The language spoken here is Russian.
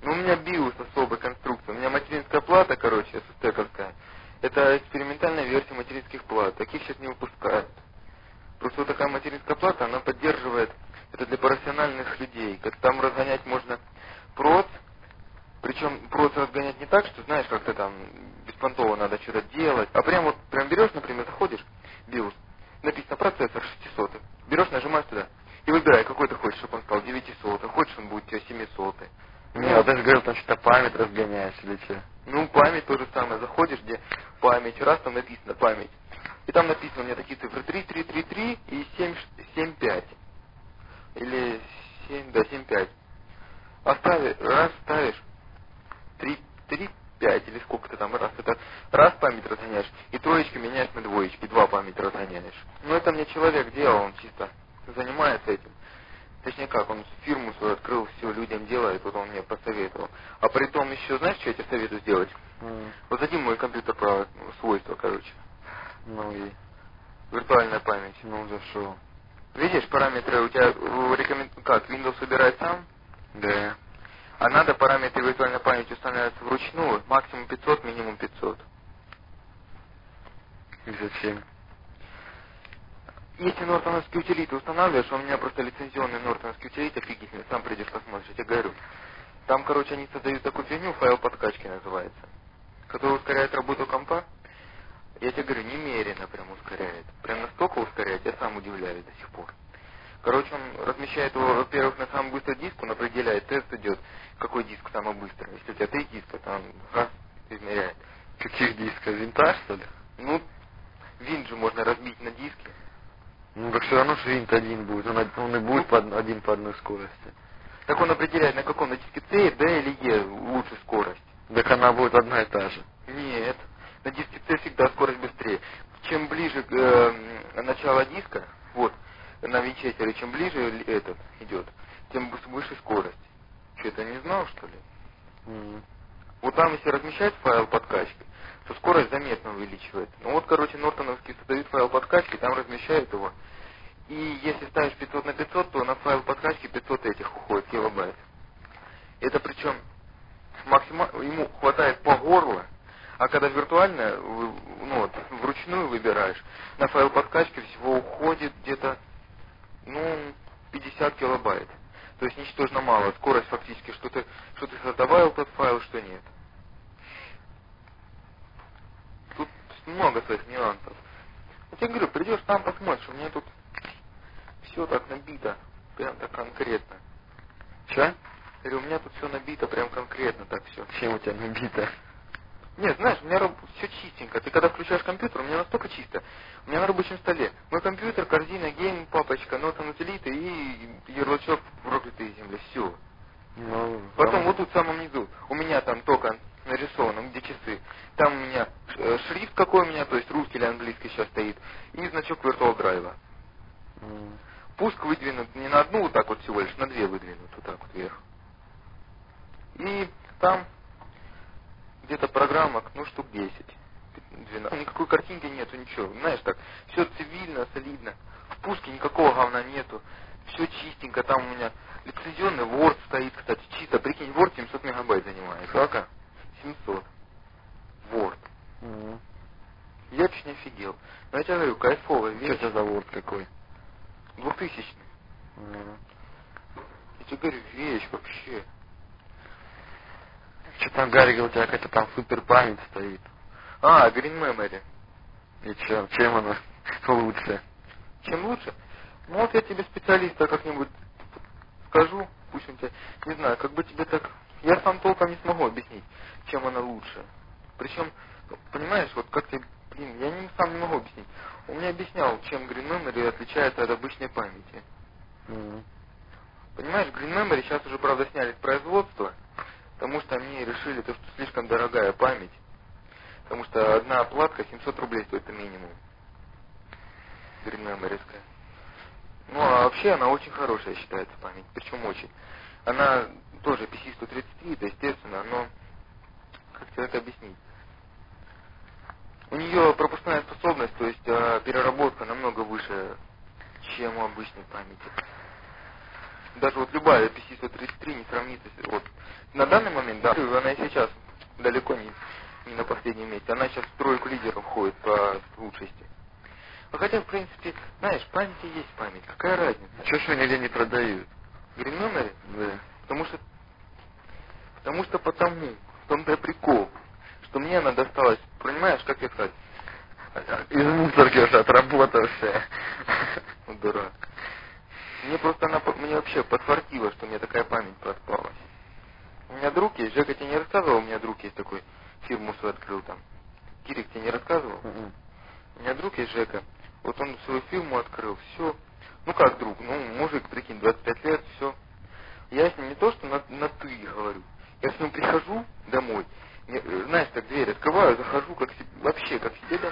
Ну, у меня BIOS особой конструкции. У меня материнская плата, короче, SST-ковская. Это экспериментальная версия материнских плат. Таких сейчас не выпускают. Просто вот такая материнская плата, она поддерживает, это для профессиональных людей. Как там разгонять можно проц, причем проц разгонять не так, что знаешь, как-то там беспонтово надо что-то делать. А прям вот, прям берешь, например, заходишь, BIOS, написано процессор 600, берешь, нажимаешь туда и выбирай, какой ты хочешь, чтобы он стал 900, хочешь он будет у тебя 700. Не, ты же говорил, там что-то память разгоняешь или что? Ну, память то же самое. Заходишь, где память, раз там написано память. И там написано у меня такие цифры 3333 и 775. Или 7, да, 75. Раз ставишь 3, 5 или сколько ты там раз. Это раз память разгоняешь, и троечки меняешь на двоечки, два память разгоняешь. Ну, это мне человек делал, он чисто занимается этим. Точнее как, он фирму свою открыл, все людям делает, вот он мне посоветовал. А при том еще, знаешь, что я тебе советую сделать? Вот задим мой компьютер про свойства, короче. Ну и... Виртуальная память. Ну, зашел. Видишь, параметры у тебя как, Windows выбирает сам? Да. А надо параметры виртуальной памяти устанавливаться вручную, максимум 500, минимум 500. И зачем? Если нортоновские утилиты устанавливаешь, у меня просто лицензионный нортоновский утилит, офигительный, сам придешь посмотришь, я тебе говорю. Там, короче, они создают такую фигню, файл подкачки называется, который ускоряет работу компа. Я тебе говорю, немерено прям ускоряет. Прям настолько ускоряет, я сам удивляюсь до сих пор. Короче, он размещает его, во-первых, на самый быстрый диск, он определяет, тест идет, какой диск самый быстрый. Если у тебя 3 диска, там раз измеряет. Каких дисков? Винта, что ли? Ну, винт же можно разбить на диски. Ну, так все равно же винт один будет. Он и будет один по одной скорости. Так он определяет, на каком, на диске C, D или E лучше скорость. Так она будет одна и та же. Нет, на диске C всегда скорость быстрее. Чем ближе начало диска, вот, на винчестере, чем ближе этот идет, тем выше скорость. Что, это не знал, что ли? Вот там, если размещать файл подкачки, то скорость заметно увеличивается. Ну вот, короче, нортоновские создают файл подкачки, там размещают его. И если ставишь 500 на 500, то на файл подкачки 500 этих уходит, килобайт. Это причем ему хватает по горло, а когда виртуально, ну вот, вручную выбираешь, на файл подкачки всего уходит где-то, 50 килобайт. То есть ничтожно мало. Скорость фактически, что ты добавил тот файл, что нет. Тут много своих нюансов. Я тебе говорю, придешь там посмотришь, у меня тут все так набито, прям так конкретно. Че? Я говорю, у меня тут все набито, прям конкретно так все. Чем у тебя набито? Нет, знаешь, у меня все чистенько. Ты когда включаешь компьютер, у меня настолько чисто. У меня на рабочем столе мой компьютер, корзина, гейм, папочка, нота утилиты и ярлычок проклятые земли. Все. Ну, Потом вот тут в самом низу, у меня там только нарисовано, где часы. Там у меня шрифт какой у меня, то есть русский или английский сейчас стоит, и значок Virtual Drive. Пуск выдвинут не на одну вот так вот всего лишь, на 2 выдвинут вот так вот вверх. И там где-то программок, штук 10. 12. Никакой картинки нету, ничего. Знаешь так, все цивильно, солидно. В пуске никакого говна нету. Все чистенько. Там у меня лицензионный Word стоит, кстати, чисто. Прикинь, Word 700 мегабайт занимает. Сколько? 700. Word. Я чуть не офигел. Но я тебе говорю, кайфовая вещь. Что это за Word какой? 2000. Я тебе говорю, вещь вообще. Что там, Гарри говорил, у тебя какая-то там супер память стоит. Green Memory. И что, чем она лучше? Чем лучше? Ну вот я тебе специалиста как-нибудь скажу, пусть он тебе, не знаю, как бы тебе так, я сам толком не смогу объяснить, чем она лучше. Причем, понимаешь, вот как тебе, я сам не могу объяснить. Он мне объяснял, чем Green Memory отличается от обычной памяти. Понимаешь, Green Memory сейчас уже, правда, сняли с производства, потому что они решили, что слишком дорогая память. Потому что одна платка 700 рублей стоит, это минимум. Green Memory-ская. Ну, а вообще она очень хорошая считается память, причем очень. Она тоже PC-133, это естественно, но как тебе это объяснить? У нее пропускная способность, то есть переработка намного выше, чем у обычной памяти. Даже вот любая PC-133 не сравнится с... Вот. На данный момент, да, она и сейчас далеко не на последнем месте. Она сейчас в тройку лидеров входит по лучшести. А хотя, в принципе, знаешь, память и есть память. Какая разница? Чего ж нигде не продают? Green Memory? Да. Потому в том-то и прикол, что мне она досталась, понимаешь, как я сказать? Из мусорки уже отработавшая. Ну, дурак. Мне вообще подфартило, что мне такая память проспалась. У меня друг есть, Жека тебе не рассказывал, у меня друг есть такой, фирму свою открыл там. Кирик тебе не рассказывал? У меня друг есть Жека, вот он свою фирму открыл, все. Ну как друг, мужик, прикинь, 25 лет, все. Я с ним не то, что на ты говорю. Я с ним прихожу домой, знаешь, так дверь открываю, захожу, вообще, как себе домой.